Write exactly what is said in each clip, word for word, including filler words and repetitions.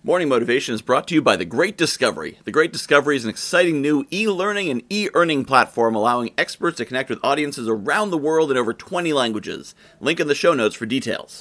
Morning Motivation is brought to you by The Great Discovery. The Great Discovery is an exciting new e-learning and e-earning platform allowing experts to connect with audiences around the world in over twenty languages. Link in the show notes for details.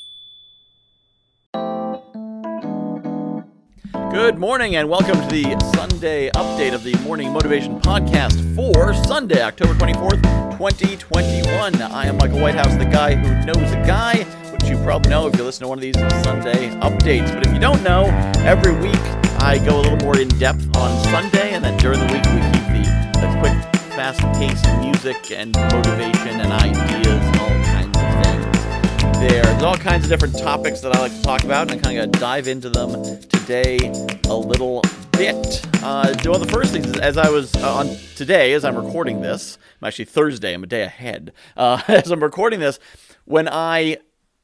Good morning and welcome to the Sunday update of the Morning Motivation Podcast for Sunday, October twenty-fourth, twenty twenty-one. I am Michael Whitehouse, the guy who knows a guy, which you probably know if you listen to one of these Sunday updates. But if you don't know, every week I go a little more in depth on Sunday, and then during the week we keep the, the quick, fast-paced music and motivation and ideas and all kinds of things there. There's all kinds of different topics that I like to talk about, and I kind of got to dive into them today a little bit. Uh, one of the first things is, as I was uh, on today, as I'm recording this, I'm actually Thursday, I'm a day ahead. Uh, as I'm recording this, when I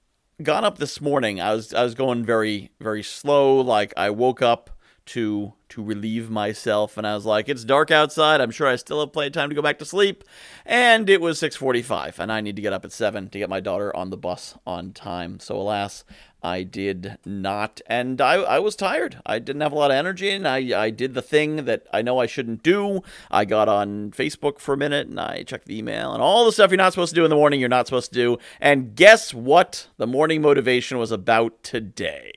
got up this morning, I was I was going very, very slow. Like, I woke up to to relieve myself, and I was like, it's dark outside. I'm sure I still have plenty of time to go back to sleep. And it was six forty-five, and I need to get up at seven to get my daughter on the bus on time. So alas, I did not, and I, I was tired. I didn't have a lot of energy, and I, I did the thing that I know I shouldn't do. I got on Facebook for a minute, and I checked the email, and all the stuff you're not supposed to do in the morning, you're not supposed to do. And guess what the morning motivation was about today?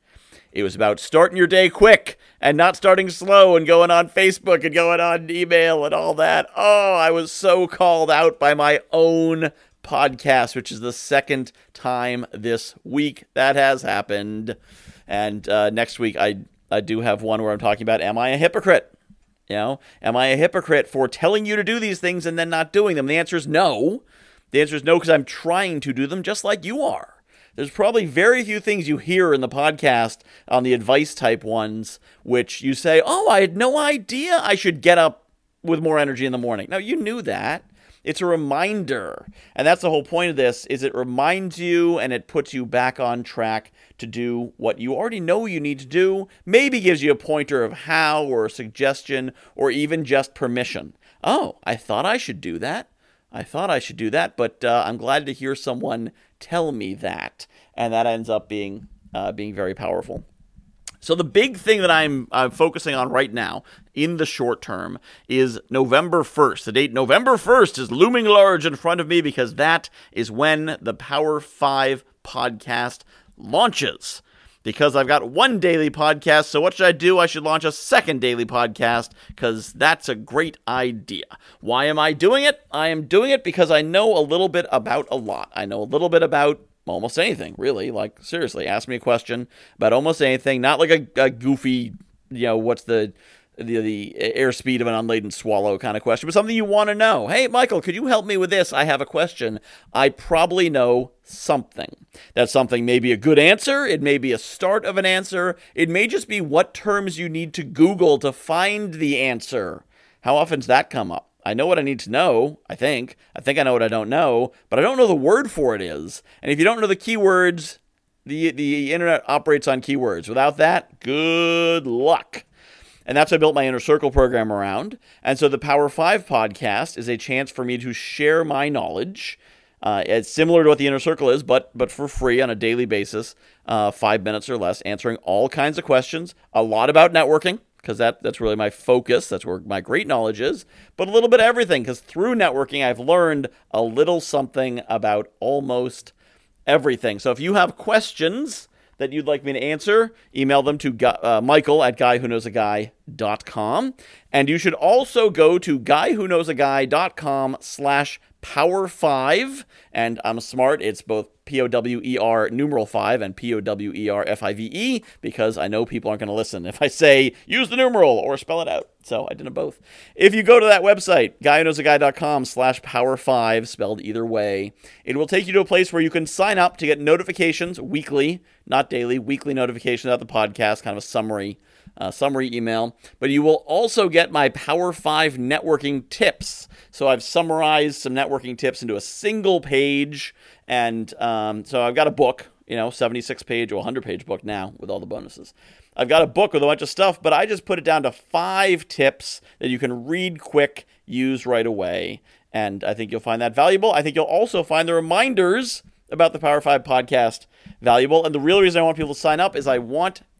It was about starting your day quick and not starting slow and going on Facebook and going on email and all that. Oh, I was so called out by my own podcast, which is the second time this week that has happened. And uh, next week, I, I do have one where I'm talking about, am I a hypocrite? You know, am I a hypocrite for telling you to do these things and then not doing them? The answer is no. The answer is no, because I'm trying to do them just like you are. There's probably very few things you hear in the podcast on the advice type ones, which you say, oh, I had no idea I should get up with more energy in the morning. Now, you knew that. It's a reminder. And that's the whole point of this, is it reminds you and it puts you back on track to do what you already know you need to do. Maybe gives you a pointer of how, or a suggestion, or even just permission. Oh, I thought I should do that. I thought I should do that, but uh, I'm glad to hear someone tell me that, and that ends up being uh, being very powerful. So the big thing that I'm I'm focusing on right now in the short term is November first. The date November first is looming large in front of me because that is when the Power five podcast launches. Because I've got one daily podcast, so what should I do? I should launch a second daily podcast, because that's a great idea. Why am I doing it? I am doing it because I know a little bit about a lot. I know a little bit about almost anything, really. Like, seriously, ask me a question about almost anything. Not like a, a goofy, you know, what's the... The, the airspeed of an unladen swallow kind of question, but something you want to know. Hey, Michael, could you help me with this? I have a question. I probably know something. That something may be a good answer. It may be a start of an answer. It may just be what terms you need to Google to find the answer. How often does that come up? I know what I need to know, I think. I think I know what I don't know, but I don't know the word for it is. And if you don't know the keywords, the, the internet operates on keywords. Without that, good luck. And that's what I built my Inner Circle program around. And so the Power five podcast is a chance for me to share my knowledge. Uh, it's similar to what the Inner Circle is, but but for free on a daily basis, uh, five minutes or less, answering all kinds of questions, a lot about networking, because that, that's really my focus. That's where my great knowledge is, but a little bit of everything, because through networking, I've learned a little something about almost everything. So if you have questions that you'd like me to answer, email them to uh, Michael at guy who knows a guy dot com. And you should also go to guy who knows a guy dot com slash power five. And I'm smart. It's both P O W E R numeral five and P O W E R F I V E, because I know people aren't going to listen if I say use the numeral or spell it out. So I did them both. If you go to that website, guy who knows a guy dot com slash power five, spelled either way, it will take you to a place where you can sign up to get notifications weekly, not daily, weekly notifications about the podcast, kind of a summary, uh, summary email. But you will also get my Power five networking tips. So I've summarized some networking tips into a single page. And um, so I've got a book, you know, seventy-six page or one hundred page book now with all the bonuses. I've got a book with a bunch of stuff, but I just put it down to five tips that you can read quick, use right away. And I think you'll find that valuable. I think you'll also find the reminders about the Power five podcast valuable. And the real reason I want people to sign up is I want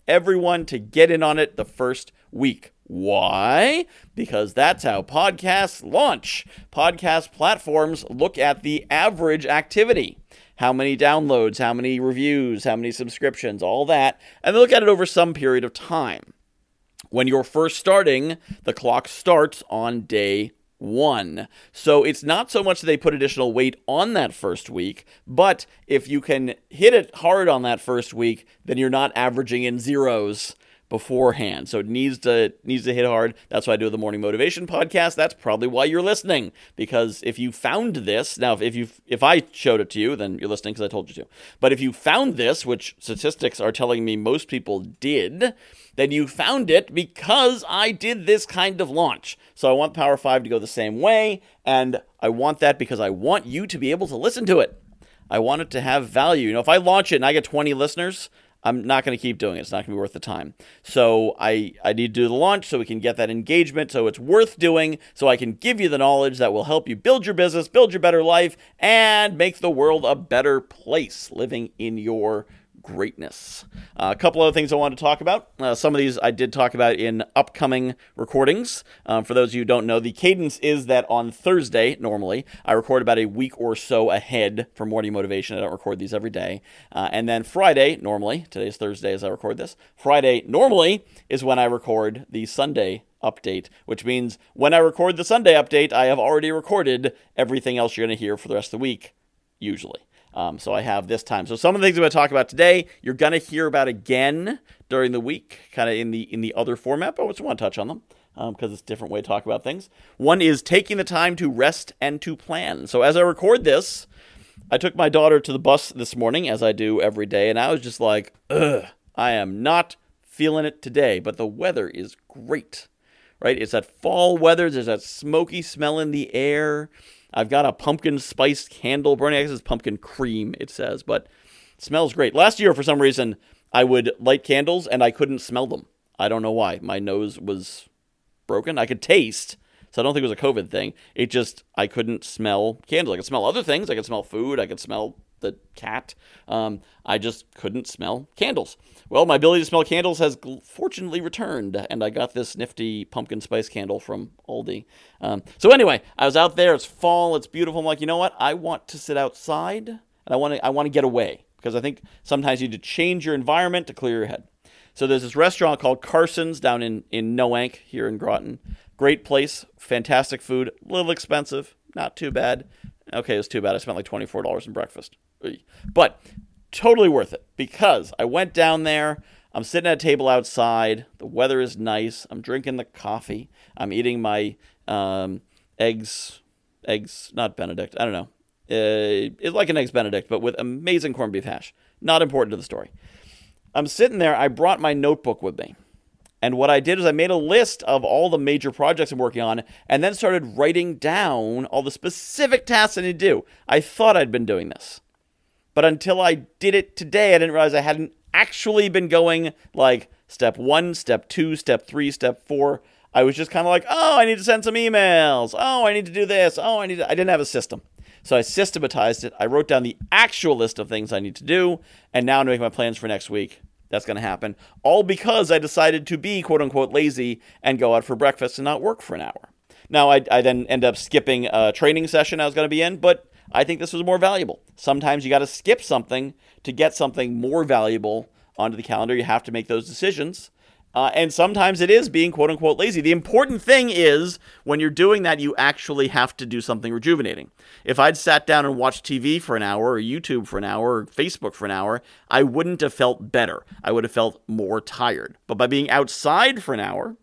everyone to get in on it the first week. Why? Because that's how podcasts launch. Podcast platforms look at the average activity. How many downloads, how many reviews, how many subscriptions, all that. And they look at it over some period of time. When you're first starting, the clock starts on day one. So it's not so much that they put additional weight on that first week, but if you can hit it hard on that first week, then you're not averaging in zeros beforehand. So it needs to needs to hit hard. That's why I do the Morning Motivation Podcast. That's probably why you're listening, because if you found this, now if you if I showed it to you, then you're listening because I told you to. But if you found this, which statistics are telling me most people did, then you found it because I did this kind of launch. So I want Power five to go the same way, and I want that because I want you to be able to listen to it. I want it to have value. You know, if I launch it and I get twenty listeners, I'm not going to keep doing it. It's not going to be worth the time. So I, I need to do the launch so we can get that engagement, so it's worth doing, so I can give you the knowledge that will help you build your business, build your better life, and make the world a better place living in your greatness. Uh, a couple other things I want to talk about. Uh, some of these I did talk about in upcoming recordings. Um, for those of you who don't know, the cadence is that on Thursday, normally, I record about a week or so ahead for Morning Motivation. I don't record these every day. Uh, and then Friday, normally, today's Thursday as I record this, Friday, normally, is when I record the Sunday update, which means when I record the Sunday update, I have already recorded everything else you're going to hear for the rest of the week, usually. Um, so I have this time. So some of the things I'm going to talk about today, you're going to hear about again during the week, kind of in the in the other format, but I just want to touch on them because um, it's a different way to talk about things. One is taking the time to rest and to plan. So as I record this, I took my daughter to the bus this morning, as I do every day, and I was just like, ugh, I am not feeling it today, but the weather is great, right? It's that fall weather. There's that smoky smell in the air. I've got a pumpkin spiced candle burning. I guess it's pumpkin cream, it says, but it smells great. Last year, for some reason, I would light candles and I couldn't smell them. I don't know why. My nose was broken. I could taste, so I don't think it was a COVID thing. It just, I couldn't smell candles. I could smell other things. I could smell food. I could smell the cat. Um, I just couldn't smell candles. Well, my ability to smell candles has fortunately returned, and I got this nifty pumpkin spice candle from Aldi. Um, so anyway, I was out there. It's fall. It's beautiful. I'm like, you know what? I want to sit outside, and I want to. I want to get away because I think sometimes you need to change your environment to clear your head. So there's this restaurant called Carson's down in in Noank here in Groton. Great place, fantastic food, a little expensive, not too bad. Okay, it was too bad. I spent like twenty-four dollars in breakfast. But totally worth it because I went down there. I'm sitting at a table outside. The weather is nice. I'm drinking the coffee. I'm eating my um, eggs, eggs, not Benedict. I don't know. Uh, it's like an Eggs Benedict, but with amazing corned beef hash. Not important to the story. I'm sitting there. I brought my notebook with me. And what I did is I made a list of all the major projects I'm working on and then started writing down all the specific tasks I need to do. I thought I'd been doing this. But until I did it today, I didn't realize I hadn't actually been going like step one, step two, step three, step four. I was just kind of like, oh, I need to send some emails. Oh, I need to do this. Oh, I need to... I didn't have a system. So I systematized it. I wrote down the actual list of things I need to do. And now I'm going to make my plans for next week. That's going to happen. All because I decided to be, quote unquote, lazy and go out for breakfast and not work for an hour. Now, I, I then end up skipping a training session I was going to be in, but I think this was more valuable. Sometimes you got to skip something to get something more valuable onto the calendar. You have to make those decisions. Uh, and sometimes it is being quote unquote lazy. The important thing is when you're doing that, you actually have to do something rejuvenating. If I'd sat down and watched T V for an hour or YouTube for an hour or Facebook for an hour, I wouldn't have felt better. I would have felt more tired. But by being outside for an hour,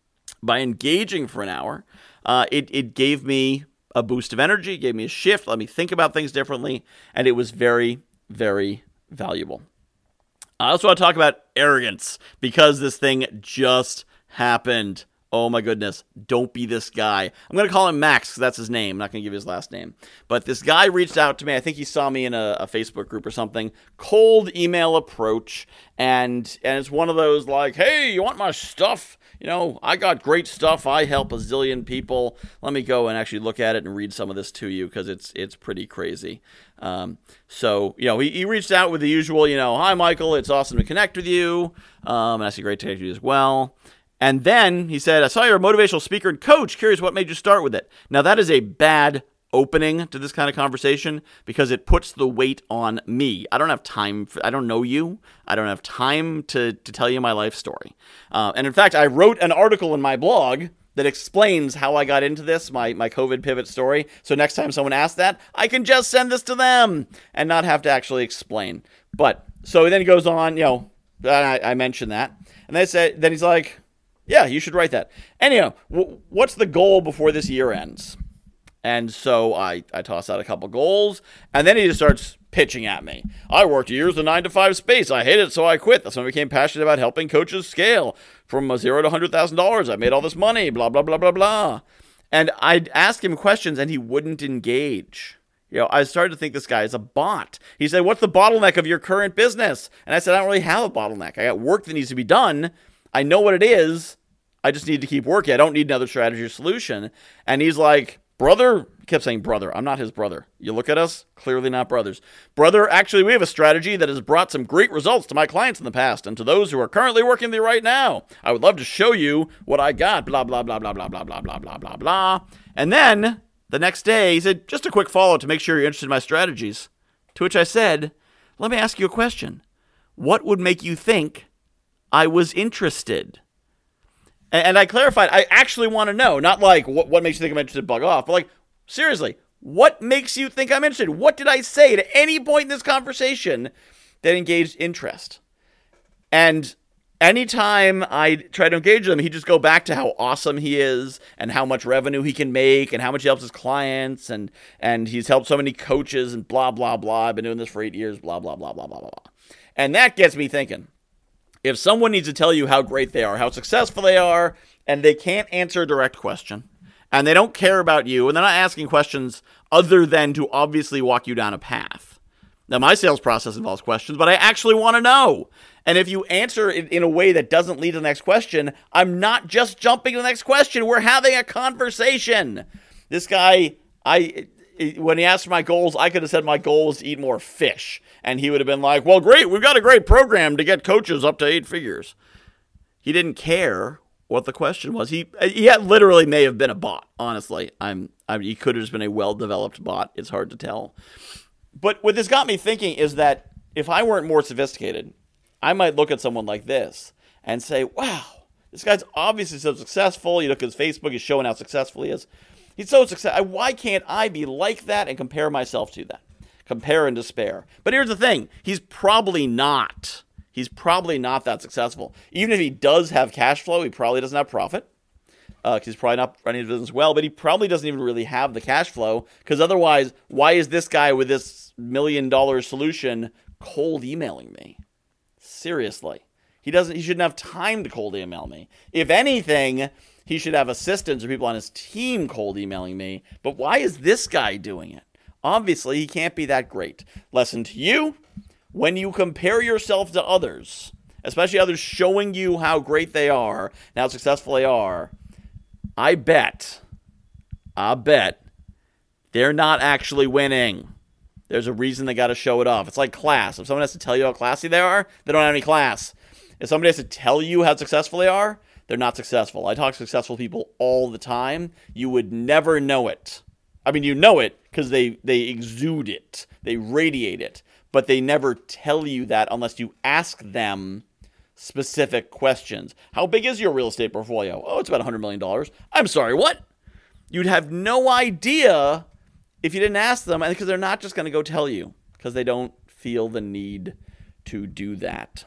by engaging for an hour, uh, it, it gave me a boost of energy, gave me a shift, let me think about things differently, and it was very, very valuable. I also want to talk about arrogance because this thing just happened. Oh my goodness, don't be this guy. I'm going to call him Max because that's his name. I'm not going to give you his last name. But this guy reached out to me. I think he saw me in a, a Facebook group or something. Cold email approach. And, and it's one of those like, hey, you want my stuff? You know, I got great stuff. I help a zillion people. Let me go and actually look at it and read some of this to you because it's it's pretty crazy. Um, so, you know, he, he reached out with the usual, you know, hi, Michael. It's awesome to connect with you. Um, and I see great to connect with you as well. And then he said, I saw you're a motivational speaker and coach. Curious what made you start with it. Now, that is a bad opening to this kind of conversation because it puts the weight on me. I don't have time. For, I don't know you. I don't have time to, to tell you my life story. Uh, and in fact, I wrote an article in my blog that explains how I got into this, my, my COVID pivot story. So next time someone asks that, I can just send this to them and not have to actually explain. But so then he goes on, you know, I, I mentioned that. And they said, then he's like, yeah, you should write that. Anyhow, w- what's the goal before this year ends? And so I, I toss out a couple goals, and then he just starts pitching at me. I worked years in nine to five space. I hated it, so I quit. That's when I became passionate about helping coaches scale from a zero to one hundred thousand dollars. I made all this money, blah, blah, blah, blah, blah. And I'd ask him questions, and he wouldn't engage. You know, I started to think this guy is a bot. He said, what's the bottleneck of your current business? And I said, I don't really have a bottleneck. I got work that needs to be done. I know what it is. I just need to keep working. I don't need another strategy or solution. And he's like, brother, he kept saying brother. I'm not his brother. You look at us, clearly not brothers. Brother, actually, we have a strategy that has brought some great results to my clients in the past and to those who are currently working there right now. I would love to show you what I got, blah, blah, blah, blah, blah, blah, blah, blah, blah, blah, blah. And then the next day, he said, just a quick follow to make sure you're interested in my strategies. To which I said, let me ask you a question. What would make you think I was interested? And I clarified, I actually want to know, not like, what, what makes you think I'm interested, bug off, but like, seriously, what makes you think I'm interested? What did I say at any point in this conversation that engaged interest? And anytime I try to engage him, he'd just go back to how awesome he is and how much revenue he can make and how much he helps his clients and, and he's helped so many coaches and blah, blah, blah. I've been doing this for eight years, blah, blah, blah, blah, blah, blah, blah. And that gets me thinking. If someone needs to tell you how great they are, how successful they are, and they can't answer a direct question, and they don't care about you, and they're not asking questions other than to obviously walk you down a path. Now, my sales process involves questions, but I actually want to know. And if you answer it in a way that doesn't lead to the next question, I'm not just jumping to the next question. We're having a conversation. This guy, I... when he asked for my goals, I could have said my goal was to eat more fish. And he would have been like, well, great, we've got a great program to get coaches up to eight figures. He didn't care what the question was. He he had, literally may have been a bot, honestly. I'm, I mean, he could have just been a well-developed bot. It's hard to tell. But what this got me thinking is that if I weren't more sophisticated, I might look at someone like this and say, wow, this guy's obviously so successful. You look at his Facebook, he's showing how successful he is. He's so successful. Why can't I be like that and compare myself to that? Compare and despair. But here's the thing. He's probably not. He's probably not that successful. Even if he does have cash flow, he probably doesn't have profit. Uh, he's probably not running his business well, but he probably doesn't even really have the cash flow. Because otherwise, why is this guy with this million dollar solution cold emailing me? Seriously. He doesn't. He shouldn't have time to cold email me. If anything, he should have assistants or people on his team cold emailing me. But why is this guy doing it? Obviously, he can't be that great. Lesson to you, when you compare yourself to others, especially others showing you how great they are and how successful they are, I bet, I bet they're not actually winning. There's a reason they got to show it off. It's like class. If someone has to tell you how classy they are, they don't have any class. If somebody has to tell you how successful they are, they're not successful. I talk to successful people all the time. You would never know it. I mean, you know it because they, they exude it. They radiate it. But they never tell you that unless you ask them specific questions. How big is your real estate portfolio? Oh, it's about one hundred million dollars. I'm sorry, what? You'd have no idea if you didn't ask them, because they're not just going to go tell you because they don't feel the need to do that.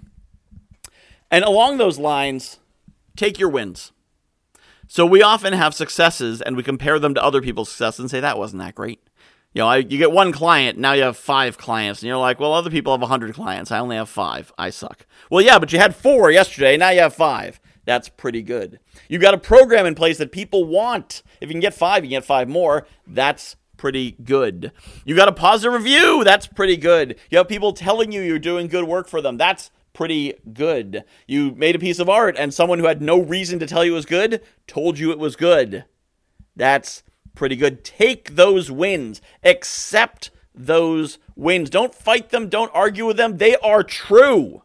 And along those lines, take your wins. So we often have successes and we compare them to other people's successes and say, that wasn't that great. You know, I, you get one client, now you have five clients, and you're like, well, other people have one hundred clients. I only have five. I suck. Well, yeah, but you had four yesterday, now you have five. That's pretty good. You got a program in place that people want. If you can get five, you can get five more. That's pretty good. You got a positive review. That's pretty good. You have people telling you you're doing good work for them. That's pretty good. You made a piece of art and someone who had no reason to tell you it was good told you it was good. That's pretty good. Take those wins. Accept those wins. Don't fight them. Don't argue with them. They are true.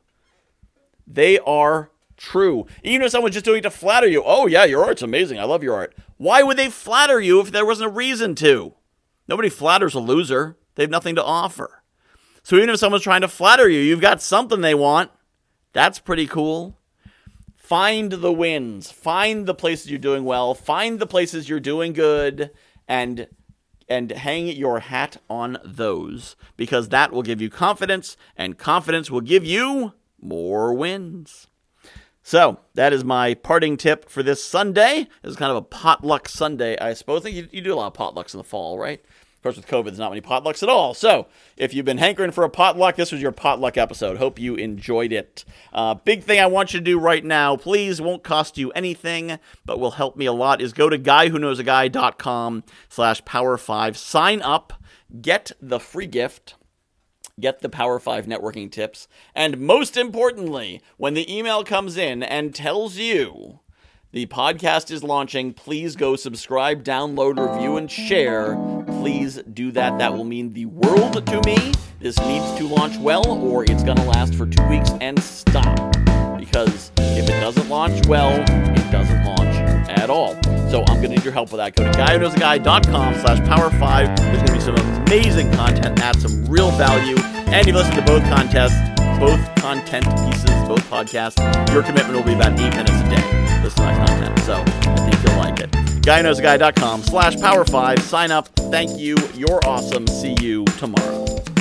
They are true. Even if someone's just doing it to flatter you. Oh, yeah, your art's amazing. I love your art. Why would they flatter you if there wasn't a reason to? Nobody flatters a loser. They have nothing to offer. So even if someone's trying to flatter you, you've got something they want. That's pretty cool. Find the wins. Find the places you're doing well. Find the places you're doing good. And and hang your hat on those. Because that will give you confidence. And confidence will give you more wins. So, that is my parting tip for this Sunday. This is kind of a potluck Sunday, I suppose. I think you, you do a lot of potlucks in the fall, right? Of course, with COVID, there's not many potlucks at all. So, if you've been hankering for a potluck, this was your potluck episode. Hope you enjoyed it. Uh, big thing I want you to do right now, please, won't cost you anything, but will help me a lot, is go to guywhoknowsaguy.com slash power five. Sign up, get the free gift. Get the Power five networking tips. And most importantly, when the email comes in and tells you the podcast is launching, please go subscribe, download, review, and share. Please do that. That will mean the world to me. This needs to launch well, or it's going to last for two weeks and stop. Because if it doesn't launch well, it doesn't launch at all. So I'm going to need your help with that. Go to guywhoknowsaguy.com slash power five. There's going to be some amazing content, add some real value. And if you listen to both contests, both content pieces, both podcasts, your commitment will be about eight minutes a day. Listen to that content. So I think you'll like it. guywhoknowsaguy.com slash power five. Sign up. Thank you. You're awesome. See you tomorrow.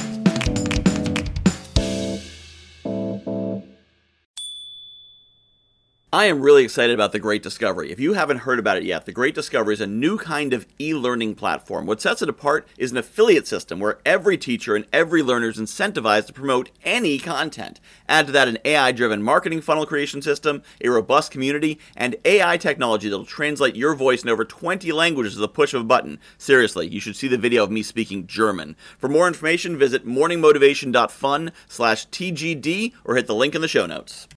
I am really excited about The Great Discovery. If you haven't heard about it yet, The Great Discovery is a new kind of e-learning platform. What sets it apart is an affiliate system where every teacher and every learner is incentivized to promote any content. Add to that an A I-driven marketing funnel creation system, a robust community, and A I technology that will translate your voice in over twenty languages with the push of a button. Seriously, you should see the video of me speaking German. For more information, visit morningmotivation.fun slash TGD or hit the link in the show notes.